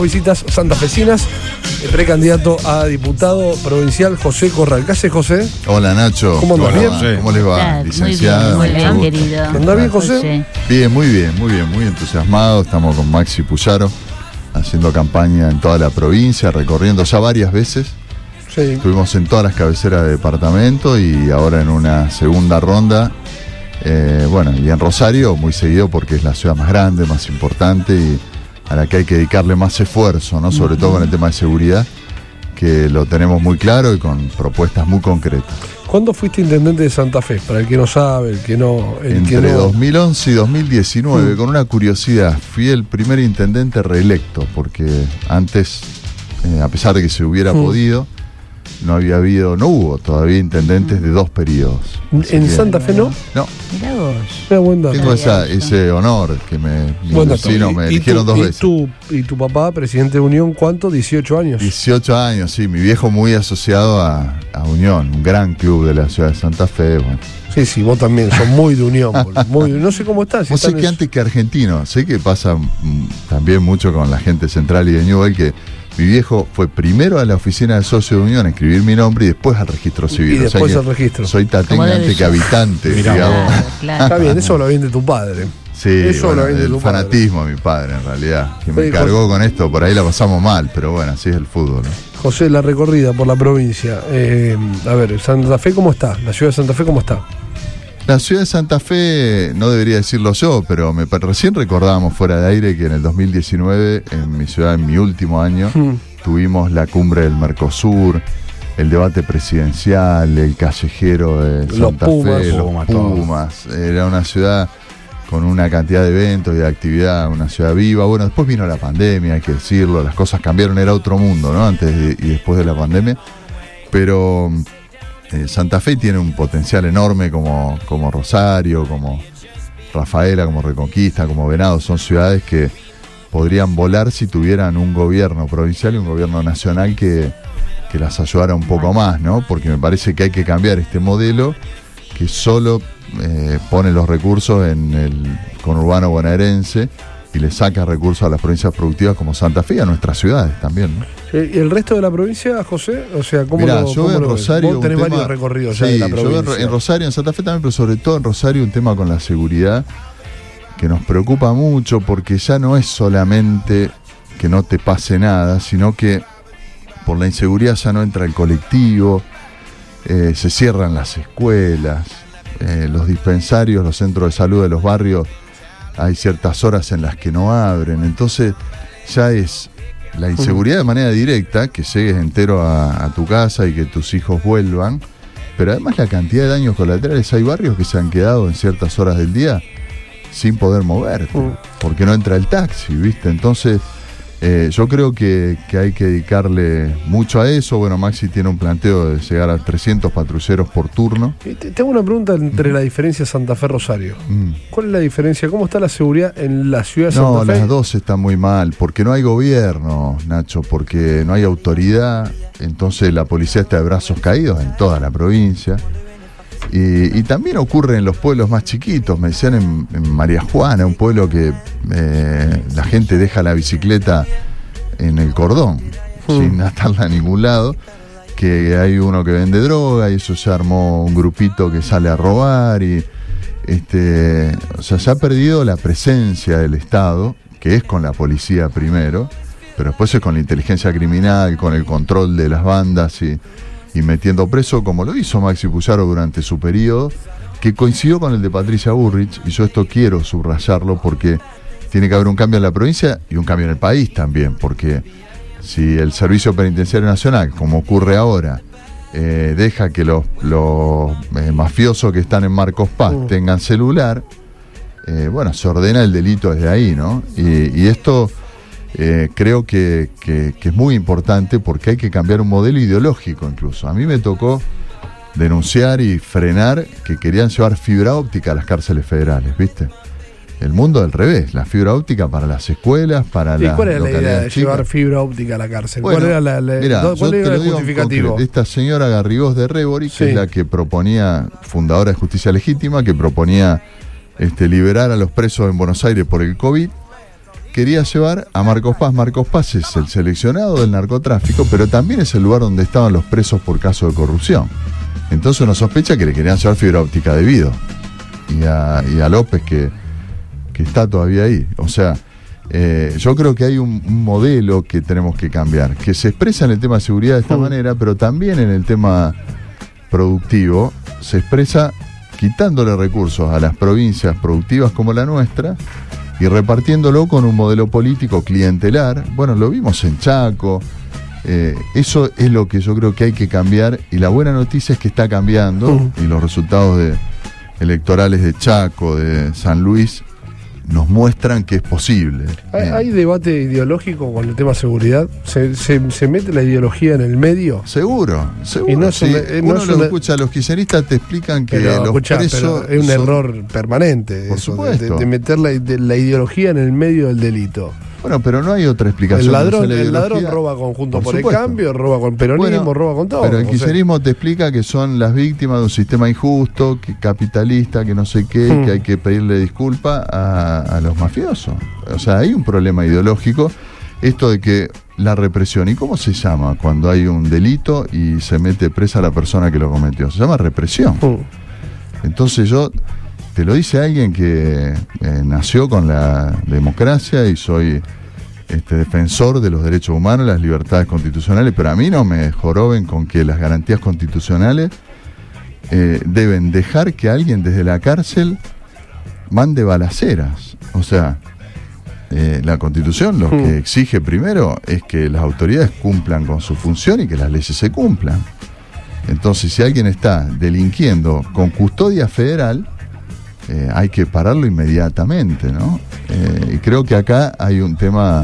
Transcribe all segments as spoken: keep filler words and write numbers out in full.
Visitas santafesinas, el precandidato a diputado provincial José Corral. ¿Qué hace, José? Hola, Nacho. ¿Cómo andás? ¿Bien? José. ¿Cómo les va? Claro, Licenciado. Muy bien, muy bien, querido. ¿Andás bien, José? José? Bien, muy bien, muy bien, muy entusiasmado. Estamos con Maxi Puyaro haciendo campaña en toda la provincia, recorriendo ya varias veces. Sí. Estuvimos en todas las cabeceras de departamento y ahora en una segunda ronda. Eh, bueno, y en Rosario muy seguido porque es la ciudad más grande, más importante y a la que hay que dedicarle más esfuerzo, ¿no? Sobre todo con el tema de seguridad, que lo tenemos muy claro y con propuestas muy concretas. ¿Cuándo fuiste intendente de Santa Fe? Para el que no sabe, el que no... El Entre que no... dos mil once y dos mil diecinueve, Mm. con una curiosidad, fui el primer intendente reelecto, porque antes, eh, a pesar de que se hubiera Mm. podido, no había habido, no hubo todavía intendentes de dos periodos. Así ¿En que- Santa Fe no? No, Mirá vos. Mira, buen dato. tengo esa, eso. ese honor que me, mis Buen dato. vecinos Y- me y eligieron tu- dos y veces. Tu, y tu papá, presidente de Unión, ¿cuánto? dieciocho años. dieciocho años, sí, mi viejo muy asociado a, a Unión, un gran club de la ciudad de Santa Fe. Bueno. Sí, sí, vos también, sos muy de Unión. boludo. Muy, no sé cómo estás. Si Vos sé están que en- antes que argentino, sé que pasa mm, también mucho con la gente central y de Newell, que mi viejo fue primero a la oficina de socio de Unión a escribir mi nombre y después al registro civil. Y O sea después que al registro. Soy Como tatengue debe antes que ser. habitante, Mirá digamos. Claro, claro. Está bien, eso lo viene de tu padre. Sí, Eso bueno, lo viene de el tu padre. fanatismo de mi padre en realidad, que me Oye, cargó con esto, por ahí la pasamos mal, pero bueno, así es el fútbol, ¿no? José, la recorrida por la provincia. Eh, a ver, Santa Fe, ¿cómo está? La ciudad de Santa Fe, ¿cómo está? La ciudad de Santa Fe, no debería decirlo yo, pero me, recién recordábamos fuera de aire que en el dos mil diecinueve, en mi ciudad, en mi último año, Hmm. tuvimos la cumbre del Mercosur, el debate presidencial, el callejero de Los Santa Pumas. Fe, los Puma, todo. Pumas. Era una ciudad con una cantidad de eventos y de actividad, una ciudad viva. Bueno, después vino la pandemia, hay que decirlo, las cosas cambiaron, era otro mundo, ¿no? Antes de- y después de la pandemia. Pero eh, Santa Fe tiene un potencial enorme como, como Rosario, como Rafaela, como Reconquista, como Venado. Son ciudades que podrían volar si tuvieran un gobierno provincial y un gobierno nacional que, que las ayudara un poco más, ¿no? Porque me parece que hay que cambiar este modelo que solo eh, pone los recursos en el conurbano bonaerense y le saca recursos a las provincias productivas como Santa Fe y a nuestras ciudades también, ¿no? Eh, ¿Y el resto de la provincia, José? O sea, ¿cómo Mirá, lo, yo cómo veo en lo ves? Rosario Vos un tenés tema- varios recorridos ya Sí, de la yo veo en Ro- provincia. en Rosario, en Santa Fe también, pero sobre todo en Rosario un tema con la seguridad que nos preocupa mucho porque ya no es solamente que no te pase nada, sino que por la inseguridad ya no entra el colectivo, eh, se cierran las escuelas, eh, los dispensarios, los centros de salud de los barrios, hay ciertas horas en las que no abren, entonces ya es la inseguridad de manera directa, que llegues entero a, a tu casa y que tus hijos vuelvan, pero además la cantidad de daños colaterales. Hay barrios que se han quedado en ciertas horas del día sin poder moverte, Mm. porque no entra el taxi, ¿viste? Entonces, eh, yo creo que, que hay que dedicarle mucho a eso. Bueno, Maxi tiene un planteo de llegar a trescientos patrulleros por turno. Y te- Tengo una pregunta entre la diferencia Santa Fe-Rosario. Mm. ¿Cuál es la diferencia? ¿Cómo está la seguridad en la ciudad de No, Santa Fe? las dos están muy mal, porque no hay gobierno, Nacho, porque no hay autoridad, entonces la policía está de brazos caídos en toda la provincia. Y, y también ocurre en los pueblos más chiquitos, me decían en, en María Juana, un pueblo que eh, la gente deja la bicicleta en el cordón, Mm. sin atarla a ningún lado, que hay uno que vende droga y eso se armó un grupito que sale a robar y este, o sea, se ha perdido la presencia del Estado, que es con la policía primero, pero después es con la inteligencia criminal, con el control de las bandas y, y metiendo preso, como lo hizo Maxi Puyaro durante su periodo, que coincidió con el de Patricia Bullrich, y yo esto quiero subrayarlo porque tiene que haber un cambio en la provincia y un cambio en el país también, porque si el Servicio Penitenciario Nacional, como ocurre ahora, eh, deja que los, los eh, mafiosos que están en Marcos Paz Mm. tengan celular, eh, bueno, se ordena el delito desde ahí, ¿no? Y, y esto eh, creo que, que, que es muy importante porque hay que cambiar un modelo ideológico incluso. A mí me tocó denunciar y frenar que querían llevar fibra óptica a las cárceles federales, ¿viste? El mundo al revés, la fibra óptica para las escuelas, para ¿Y las cuál era la idea de localidades chicas. llevar fibra óptica a la cárcel? Bueno, ¿Cuál era, la, la- mirá, ¿cuál yo era te lo el digo en justificativo? concreto. Esta señora Garrigós de Rebori, que Sí. es la que proponía, fundadora de Justicia Legítima, que proponía este, liberar a los presos en Buenos Aires por el COVID, quería llevar a Marcos Paz. Marcos Paz es el seleccionado del narcotráfico, pero también es el lugar donde estaban los presos por caso de corrupción. Entonces uno sospecha que le querían llevar fibra óptica de Vido y a, y a López, que, que está todavía ahí. O sea, eh, yo creo que hay un, un modelo que tenemos que cambiar, que se expresa en el tema de seguridad de esta uh. manera, pero también en el tema productivo se expresa quitándole recursos a las provincias productivas como la nuestra y repartiéndolo con un modelo político clientelar. Bueno, lo vimos en Chaco. Eh, eso es lo que yo creo que hay que cambiar, y la buena noticia es que está cambiando uh. y los resultados de, electorales de Chaco, de San Luis, nos muestran que es posible. ¿Hay, ¿Hay debate ideológico con el tema seguridad? ¿Se, se, se mete la ideología en el medio? Seguro, seguro. Y no sí, una, eh, uno no lo una... escucha, los kirchneristas te explican que pero, los escuchá, presos pero es un son... error permanente. Por eso, supuesto. De, de meter la, de, la ideología en el medio del delito. Bueno, pero no hay otra explicación. El ladrón, no el ladrón roba con Juntos por, por el Cambio, roba con peronismo, bueno, roba con todo. Pero el kirchnerismo te explica que son las víctimas de un sistema injusto, que capitalista, que no sé qué, hmm. que hay que pedirle disculpa a, a los mafiosos. O sea, hay un problema ideológico. Esto de que la represión, ¿y cómo se llama cuando hay un delito y se mete presa a la persona que lo cometió? Se llama represión. Hmm. Entonces yo... Te lo dice alguien que eh, nació con la democracia y soy este, defensor de los derechos humanos, las libertades constitucionales, pero a mí no me joroben con que las garantías constitucionales eh, deben dejar que alguien desde la cárcel mande balaceras. O sea, eh, la Constitución lo que exige primero es que las autoridades cumplan con su función y que las leyes se cumplan. Entonces, si alguien está delinquiendo con custodia federal, Eh, hay que pararlo inmediatamente, ¿no? Eh, y creo que acá hay un tema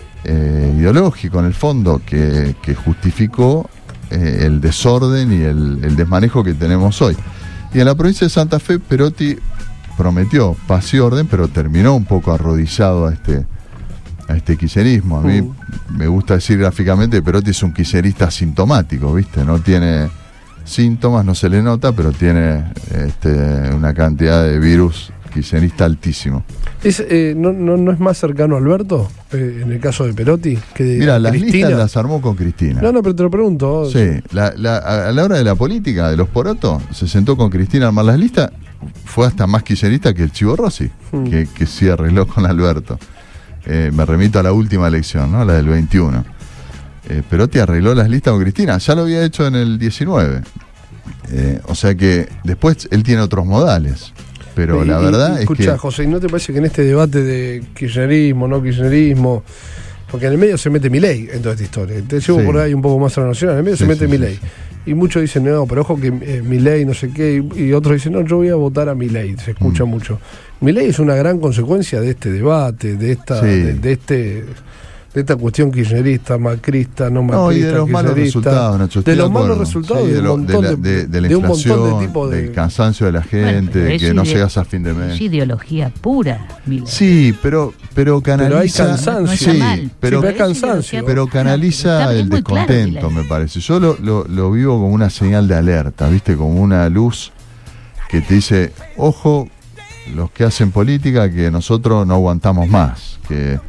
eh, ideológico en el fondo que, que justificó eh, el desorden y el, el desmanejo que tenemos hoy. Y en la provincia de Santa Fe, Perotti prometió paz y orden, pero terminó un poco arrodillado a este a este kirchnerismo. A mí uh. me gusta decir gráficamente que Perotti es un kirchnerista asintomático, ¿viste? No tiene síntomas, no se le nota, pero tiene este, una cantidad de virus kirchnerista altísimo. ¿Es, eh, no, no, ¿No es más cercano a Alberto, eh, en el caso de Perotti, que de Mira, las Cristina? listas las armó con Cristina. No, no, pero te lo pregunto. Sí, la, la, a la hora de la política, de los porotos, se sentó con Cristina a armar las listas, fue hasta más kirchnerista que el Chivo Rossi, hmm. que, que sí arregló con Alberto. Eh, me remito a la última elección, ¿no? La del veintiuno. Eh, Perotti arregló las listas con Cristina, ya lo había hecho en el diecinueve. Eh, o sea que después él tiene otros modales. Pero y, la verdad y, y, es escucha, que... Escucha, José, ¿y no te parece que en este debate de kirchnerismo, no kirchnerismo, porque en el medio se mete Milei en toda esta historia, te llevo sí. por ahí un poco más a la nacional, en el medio sí, se mete sí, Milei. Sí, sí. Y muchos dicen, no, pero ojo que eh, Milei no sé qué, y, y otros dicen, no, yo voy a votar a Milei, se escucha mm. mucho. Milei es una gran consecuencia de este debate, de esta, sí. de, de este... de esta cuestión kirchnerista, macrista, no macrista, no, y de los malos resultados, Nacho, de los malos resultados, sí, de, lo, de, la, de, de la inflación, de, de, de... del cansancio de la gente, bueno, de que no ide... llegas a fin de mes. Es ideología pura, Milei. Sí, pero pero canaliza, pero hay cansancio, sí, no pero, sí, pero, cansancio. pero canaliza está, el descontento, claro, me parece. Yo lo, lo, lo vivo como una señal de alerta, ¿viste? Como una luz que te dice, ojo, los que hacen política, que nosotros no aguantamos más, que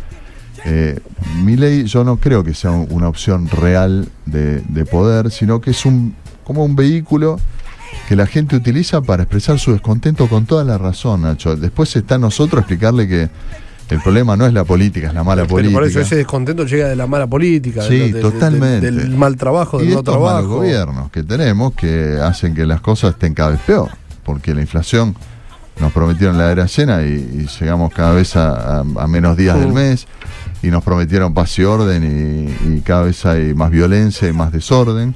Eh, Milei yo no creo que sea un, una opción real de, de poder, sino que es un como un vehículo que la gente utiliza para expresar su descontento con toda la razón, Nacho. Después está en nosotros explicarle que el problema no es la política, es la mala pero política. Por eso ese descontento llega de la mala política, sí, de, de, totalmente. De, de, del mal trabajo, del y de no estos trabajo. malos gobiernos que tenemos que hacen que las cosas estén cada vez peor, porque la inflación nos prometieron la era llena y, y llegamos cada vez a, a, a menos días uh. del mes. Y nos prometieron paz y orden y, y cada vez hay más violencia y más desorden.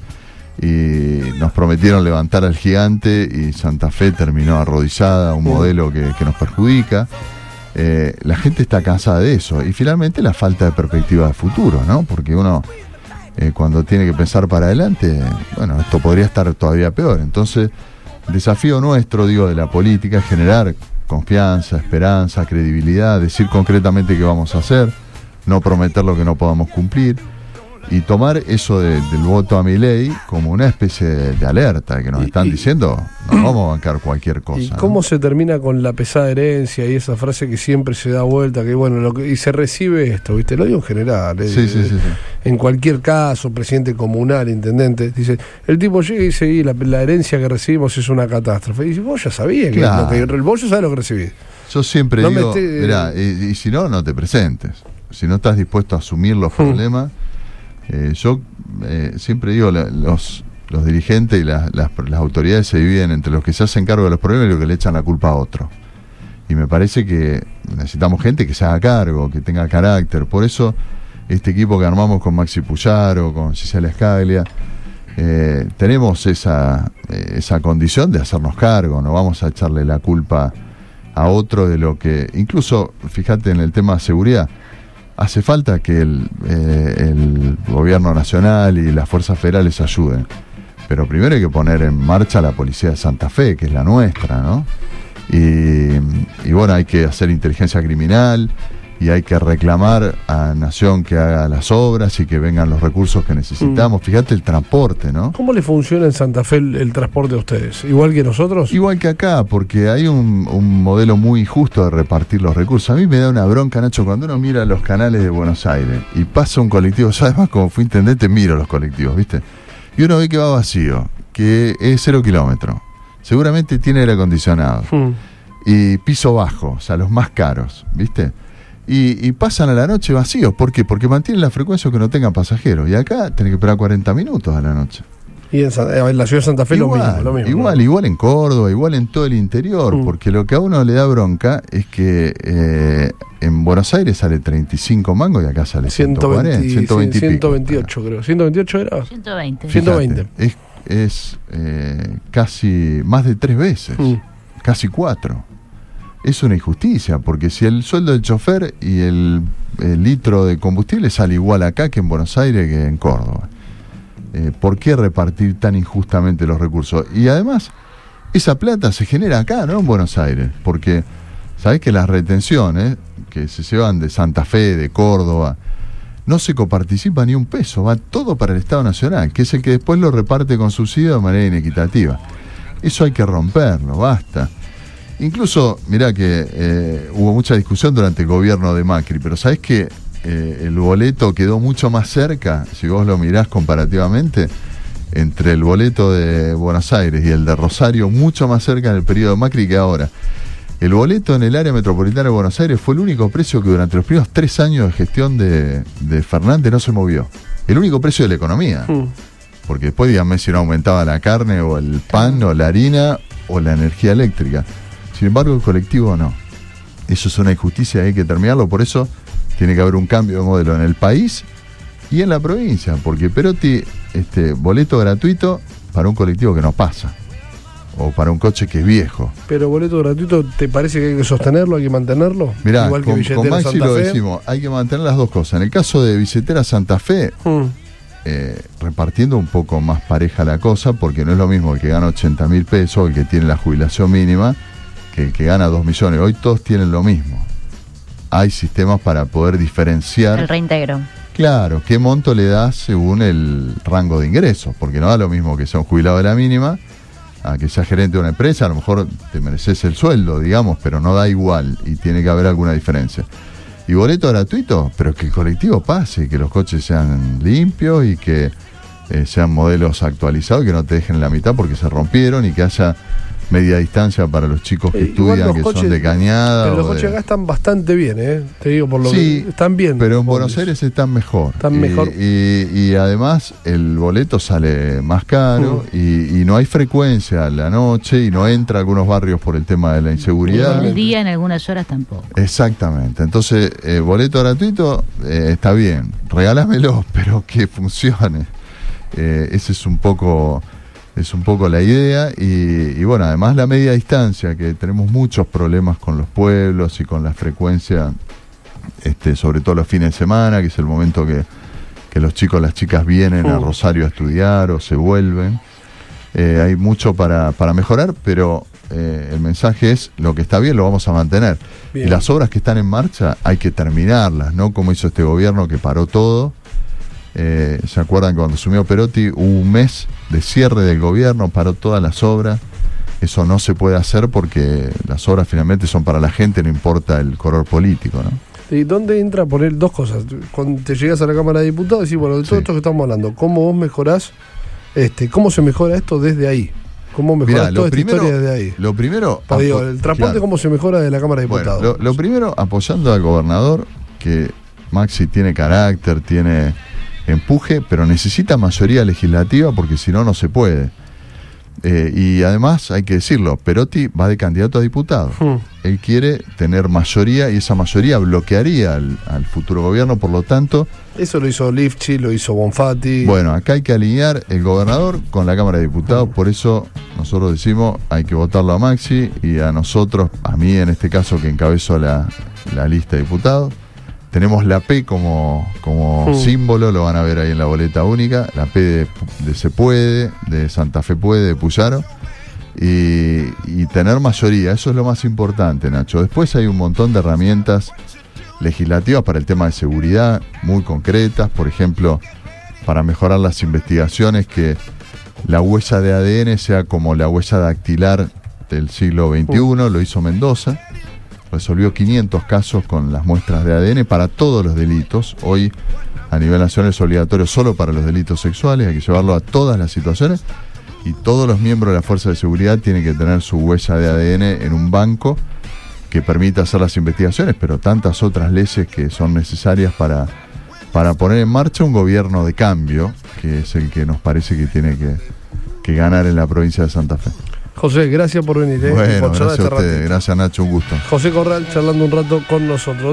Y nos prometieron levantar al gigante y Santa Fe terminó arrodillada, un modelo que, que nos perjudica. Eh, la gente está cansada de eso. Y finalmente la falta de perspectiva de futuro, ¿no? Porque uno eh, cuando tiene que pensar para adelante, bueno, esto podría estar todavía peor. Entonces, el desafío nuestro, digo, de la política es generar confianza, esperanza, credibilidad, decir concretamente qué vamos a hacer, no prometer lo que no podamos cumplir. y tomar eso de, del voto a Milei como una especie de, de alerta, que nos y, están y, diciendo, no vamos a bancar cualquier cosa. ¿Y cómo ¿no? se termina con la pesada herencia y esa frase que siempre se da vuelta, que bueno, lo que, y se recibe esto, ¿viste? Lo digo en general, eh, sí, sí, sí, sí. En cualquier caso, presidente comunal, intendente, dice, el tipo llega y dice, y la, la herencia que recibimos es una catástrofe. Y dice, vos ya sabías, claro. que, lo que vos ya sabés lo que recibís. Yo siempre no digo, esté, mirá, y, y si no, no te presentes. Si no estás dispuesto a asumir los problemas, eh, yo eh, siempre digo, la, los, los dirigentes y la, las, las autoridades se dividen entre los que se hacen cargo de los problemas y los que le echan la culpa a otro. Y me parece que necesitamos gente que se haga cargo, que tenga carácter. Por eso este equipo que armamos con Maxi Puyaro, con Gisela Scaglia, eh, tenemos esa, eh, esa condición de hacernos cargo, no vamos a echarle la culpa a otro de lo que, incluso, fíjate en el tema de seguridad, hace falta que el, eh, el gobierno nacional y las fuerzas federales ayuden, pero primero hay que poner en marcha la policía de Santa Fe, que es la nuestra, ¿no? Y, y bueno, hay que hacer inteligencia criminal y hay que reclamar a Nación que haga las obras y que vengan los recursos que necesitamos. Mm. Fíjate el transporte, ¿no? ¿Cómo le funciona en Santa Fe el, el transporte a ustedes? ¿Igual que nosotros? Igual que acá, porque hay un, un modelo muy justo de repartir los recursos. A mí me da una bronca, Nacho, cuando uno mira los canales de Buenos Aires y pasa un colectivo. Yo además, como fui intendente, miro los colectivos, ¿viste? Y uno ve que va vacío, que es cero kilómetros. Seguramente tiene aire acondicionado. Mm. Y piso bajo, o sea, los más caros, ¿viste? Y, y pasan a la noche vacíos. ¿Por qué? Porque mantienen la frecuencia que no tengan pasajeros. Y acá tenés que esperar cuarenta minutos a la noche. Y en, en la ciudad de Santa Fe igual, lo mismo, lo mismo. Igual, ¿no? Igual en Córdoba, igual en todo el interior. Mm. Porque lo que a uno le da bronca es que eh, en Buenos Aires sale treinta y cinco mangos y acá sale ciento cuarenta, ciento veinte, ciento veintiocho pico, creo. ¿ciento veintiocho era? ciento veinte. ciento veinte. Fíjate, es es eh, casi más de tres veces. Mm. Casi cuatro. Es una injusticia, porque si el sueldo del chofer y el, el litro de combustible sale igual acá que en Buenos Aires que en Córdoba, eh, ¿por qué repartir tan injustamente los recursos? Y además, esa plata se genera acá, ¿no? En Buenos Aires, porque sabés que las retenciones que se llevan de Santa Fe, de Córdoba, no se coparticipa ni un peso, va todo para el Estado Nacional, que es el que después lo reparte con subsidio de manera inequitativa. Eso hay que romperlo, basta. Incluso, mirá que eh, hubo mucha discusión durante el gobierno de Macri, pero ¿sabés que eh, el boleto quedó mucho más cerca, si vos lo mirás comparativamente, entre el boleto de Buenos Aires y el de Rosario, mucho más cerca en el periodo de Macri que ahora? El boleto en el área metropolitana de Buenos Aires fue el único precio que durante los primeros tres años de gestión de, de Fernández no se movió. El único precio de la economía. Mm. Porque después díganme si no aumentaba la carne o el pan o la harina o la energía eléctrica. Sin embargo, el colectivo no. Eso es una injusticia, hay que terminarlo. Por eso tiene que haber un cambio de modelo en el país y en la provincia. Porque Perotti, este, boleto gratuito para un colectivo que no pasa. O para un coche que es viejo. Pero boleto gratuito, ¿te parece que hay que sostenerlo, hay que mantenerlo? Mirá, igual con, que con Maxi Santa lo Fe. decimos, hay que mantener las dos cosas. En el caso de Billetera Santa Fe, mm. eh, repartiendo un poco más pareja la cosa, porque no es lo mismo el que gana ochenta mil pesos, el que tiene la jubilación mínima, que el que gana dos millones. Hoy todos tienen lo mismo. Hay sistemas para poder diferenciar. El reintegro. Claro, qué monto le das según el rango de ingresos, porque no da lo mismo que sea un jubilado de la mínima a que sea gerente de una empresa. A lo mejor te mereces el sueldo, digamos, pero no da igual y tiene que haber alguna diferencia. Y boleto gratuito, pero que el colectivo pase, que los coches sean limpios y que eh, sean modelos actualizados, que no te dejen en la mitad porque se rompieron, y que haya media distancia para los chicos que eh, estudian, que coches, son de Cañada. Pero los de... coches acá están bastante bien, ¿eh? Te digo por lo sí, que están bien. Pero en Buenos Aires están mejor. Están y, mejor. Y, y además el boleto sale más caro mm. y, y no hay frecuencia a la noche y no entra a algunos barrios por el tema de la inseguridad. Y el día en algunas horas tampoco. Exactamente. Entonces, eh, boleto gratuito eh, está bien. Regálamelo, pero que funcione. Eh, ese es un poco... Es un poco la idea y, y bueno, además la media distancia, que tenemos muchos problemas con los pueblos y con la frecuencia, este, sobre todo los fines de semana, que es el momento que, que los chicos, las chicas vienen a Rosario a estudiar o se vuelven. Eh, hay mucho para, para mejorar, pero eh, el mensaje es, lo que está bien lo vamos a mantener. Bien. Y las obras que están en marcha hay que terminarlas, no como hizo este gobierno que paró todo. Eh, ¿Se acuerdan cuando asumió Perotti? Hubo un mes de cierre del gobierno, paró todas las obras. Eso no se puede hacer porque las obras finalmente son para la gente, no importa el color político, ¿no? ¿Y dónde entra a poner dos cosas? Cuando te llegas a la Cámara de Diputados, decís, bueno, de todo Sí. esto que estamos hablando, ¿cómo vos mejorás, este, cómo se mejora esto desde ahí? ¿Cómo mejorás Mirá, toda lo esta primero, historia desde ahí? Lo primero... Pa, digo, apo- el transporte, claro. ¿cómo se mejora de la Cámara de Bueno, Diputados? lo, lo primero, apoyando al gobernador, que Maxi tiene carácter, tiene empuje, pero necesita mayoría legislativa porque si no, no se puede. Eh, y además, hay que decirlo, Perotti va de candidato a diputado. Hmm. Él quiere tener mayoría y esa mayoría bloquearía al, al futuro gobierno, por lo tanto, Eso lo hizo Lifchi, lo hizo Bonfatti. bueno, acá hay que alinear el gobernador con la Cámara de Diputados, por eso nosotros decimos hay que votarlo a Maxi y a nosotros, a mí en este caso que encabezo la, la lista de diputados. Tenemos la P como, como Mm. símbolo, lo van a ver ahí en la boleta única, la P de, de Se Puede, de Santa Fe Puede, de Puyaro, y, y tener mayoría, eso es lo más importante, Nacho. Después hay un montón de herramientas legislativas para el tema de seguridad, muy concretas, por ejemplo, para mejorar las investigaciones, que la huella de A D N sea como la huella dactilar del siglo veintiuno, lo hizo Mendoza. Resolvió quinientos casos con las muestras de A D N para todos los delitos. Hoy a nivel nacional es obligatorio solo para los delitos sexuales, hay que llevarlo a todas las situaciones y todos los miembros de la Fuerza de Seguridad tienen que tener su huella de A D N en un banco que permita hacer las investigaciones, pero tantas otras leyes que son necesarias para, para poner en marcha un gobierno de cambio, que es el que nos parece que tiene que, que ganar en la provincia de Santa Fe. José, gracias por venir. ¿eh? Bueno, Por charlar gracias a este ustedes, ratito. gracias Nacho, un gusto. José Corral charlando un rato con nosotros.